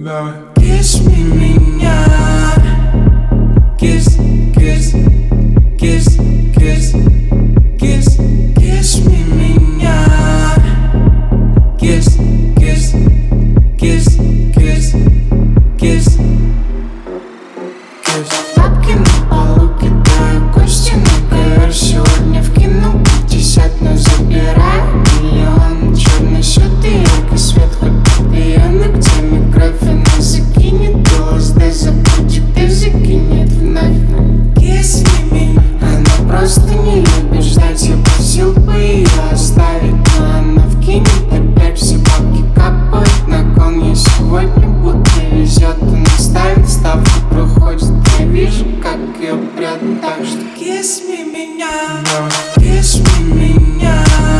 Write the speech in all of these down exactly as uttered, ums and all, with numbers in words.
Kiss me меня. Kiss, kiss, kiss, kiss, kiss, kiss me меня. Kiss, kiss, kiss, kiss, kiss, kiss. Бабки на полу кидаю, кости на ковер. Сегодня в кино пятьдесят, но забираю миллион. Черный счет и яркий свет, хоть пьяный, где микрофон. Она закинет ЛСД, забудет и закинет вновь. Kiss me меня. Она просто не любит ждать. Я просил бы ее оставить, но она вкинет опять. Все бабки капают на кон. Я сегодня будто везет. Она ставит ставку, проходит. Я вижу, как ее прет. Так что kiss me меня. Kiss me меня.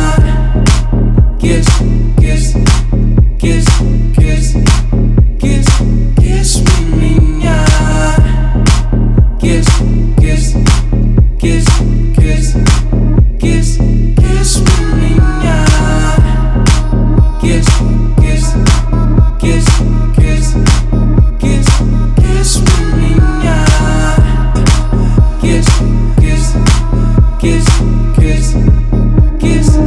Kiss, kiss, kiss, kiss, kiss, kiss me меня. Kiss, kiss, kiss, kiss, kiss, kiss me меня. Kiss, kiss, kiss, kiss, kiss, kiss me меня. Kiss, kiss, kiss, kiss, kiss.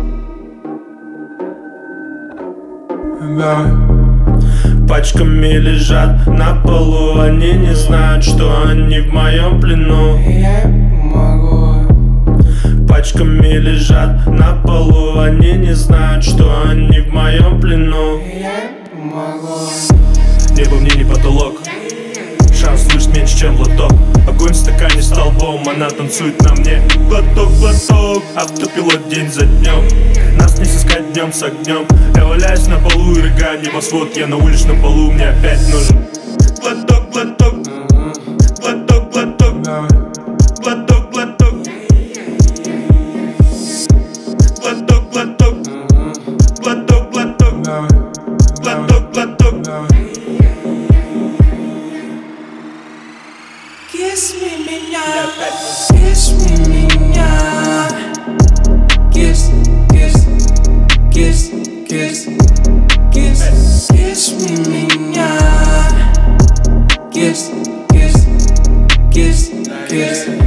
Пачками лежат на полу, они не знают, что они в моем плену. Я могу. Пачками лежат на полу, они не знают, что они в моем плену. Я могу. Небо мне не потолок, шанс слышать меньше, чем лоток. Огонь в стакане столбом, она танцует на мне. Глоток, глоток, автопилот день за днем. Нас не сыскать днем с огнем. Я валяюсь на полу и рыгаю небосвод. Я на уличном полу, мне опять нужен глоток, глоток, глоток, глоток, глоток, глоток, глоток, глоток, глоток, глоток, глоток, глоток. Kiss me меня. Kiss me меня. Kiss, kiss, kiss, kiss, kiss, kiss me меня. Kiss, kiss, kiss, kiss.